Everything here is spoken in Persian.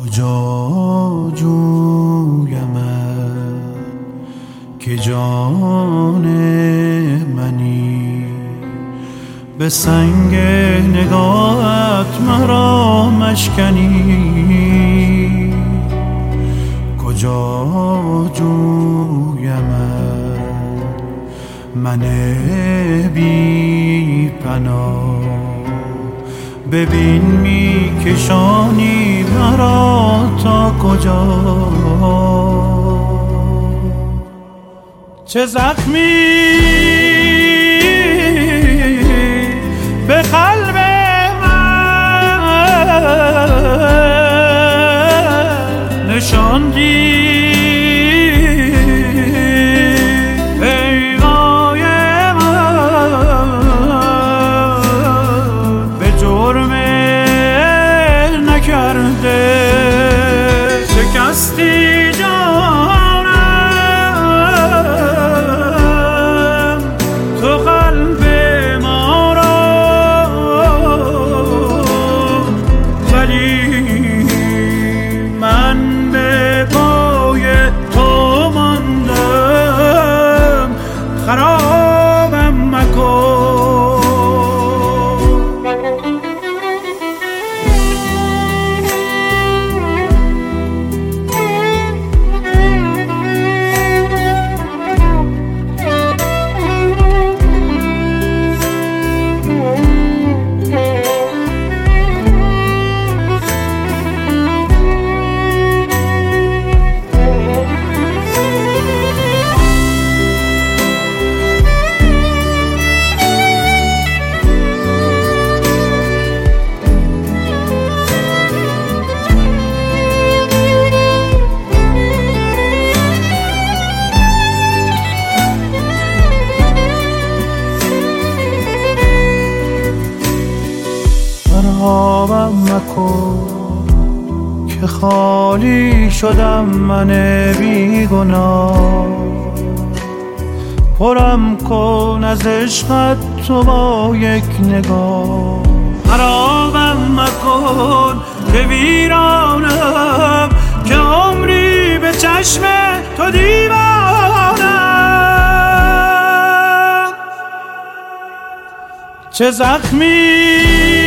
کجا جویم که جان منی، به سنگ نگاهت مرا مشکنی. کجا جویم من بی پناه، ببین می کشانی مرا تا کجا. چه زخمی به قلب من نشاندی، پیغای من به جرم نکرده. شکستی جانم تو قلب ما را، ولی من به پای تو ماندم. خرابم مکن. خرابم مکن که خالی شدم من بیگناه. پرم کن از عشقت تو با یک نگاه. خرابم مکن که ویرانم، که عمری به چشم تو دیوانم. چه زخمی